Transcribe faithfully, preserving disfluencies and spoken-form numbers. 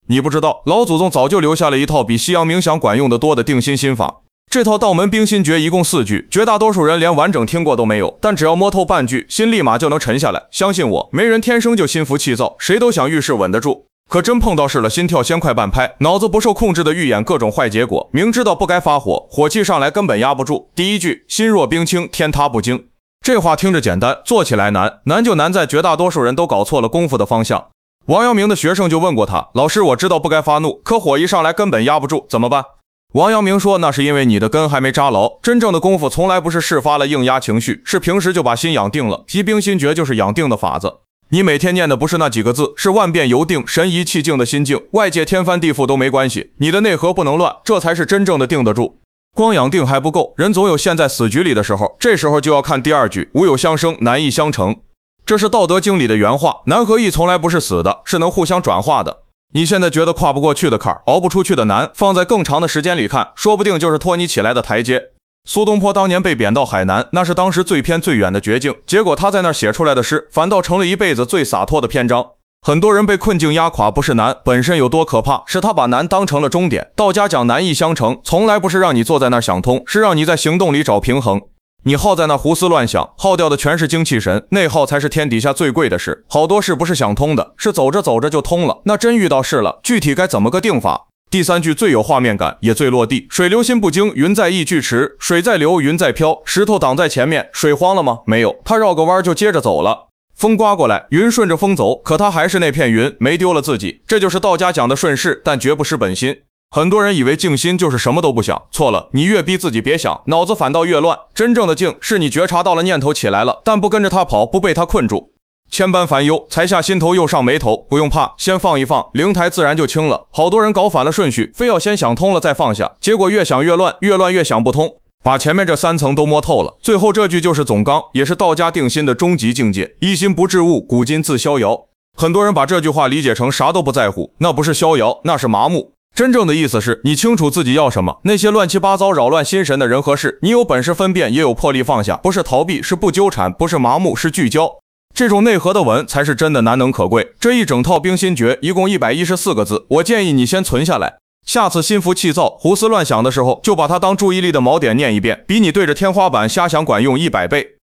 你不知道，老祖宗早就留下了一套比西洋冥想管用的多的定心心法。这套道门冰心诀一共四句，绝大多数人连完整听过都没有，但只要摸透半句，心立马就能沉下来。相信我，没人天生就心浮气躁，谁都想遇事稳得住。可真碰到事了，心跳先快半拍，脑子不受控制的预演各种坏结果，明知道不该发火，火气上来根本压不住。第一句，心若冰清，天塌不惊。这话听着简单，做起来难，难就难在绝大多数人都搞错了功夫的方向。王阳明的学生就问过他，老师，我知道不该发怒，可火一上来根本压不住，怎么办？王阳明说，那是因为你的根还没扎牢，真正的功夫从来不是事发了硬压情绪，是平时就把心养定了。习冰心诀就是养定的法子，你每天念的不是那几个字，是万变由定，神怡气静的心境，外界天翻地覆都没关系，你的内核不能乱，这才是真正的定得住。光养定还不够，人总有陷在死局里的时候，这时候就要看第二句，无有相生，难易相成。这是道德经里的原话，难和易从来不是死的，是能互相转化的。你现在觉得跨不过去的坎儿，熬不出去的难，放在更长的时间里看，说不定就是拖你起来的台阶。苏东坡当年被贬到海南，那是当时最偏最远的绝境，结果他在那儿写出来的诗，反倒成了一辈子最洒脱的篇章。很多人被困境压垮，不是难本身有多可怕，是他把难当成了终点。道家讲难易相成，从来不是让你坐在那儿想通，是让你在行动里找平衡。你耗在那胡思乱想，耗掉的全是精气神，内耗才是天底下最贵的事。好多事不是想通的，是走着走着就通了。那真遇到事了，具体该怎么个定法？第三句最有画面感，也最落地。水流心不惊，云在意俱迟。水在流，云在飘，石头挡在前面，水慌了吗？没有，它绕个弯就接着走了。风刮过来，云顺着风走，可它还是那片云，没丢了自己。这就是道家讲的顺势，但绝不失本心。很多人以为静心就是什么都不想，错了，你越逼自己别想，脑子反倒越乱。真正的静是你觉察到了念头起来了，但不跟着它跑，不被它困住。千般烦忧，才下心头又上眉头，不用怕，先放一放，灵台自然就清了。好多人搞反了顺序，非要先想通了再放下，结果越想越乱，越乱越想不通，把前面这三层都摸透了。最后这句就是总纲，也是道家定心的终极境界，一心不治物，古今自逍遥。很多人把这句话理解成啥都不在乎，那不是逍遥，那是麻木。真正的意思是你清楚自己要什么，那些乱七八糟扰乱心神的人和事，你有本事分辨，也有魄力放下，不是逃避，是不纠缠，不是麻木，是聚焦。这种内核的稳才是真的难能可贵。这一整套冰心诀一共一百一十四个字，我建议你先存下来，下次心浮气躁胡思乱想的时候，就把它当注意力的锚点念一遍，比你对着天花板瞎想管用一百倍。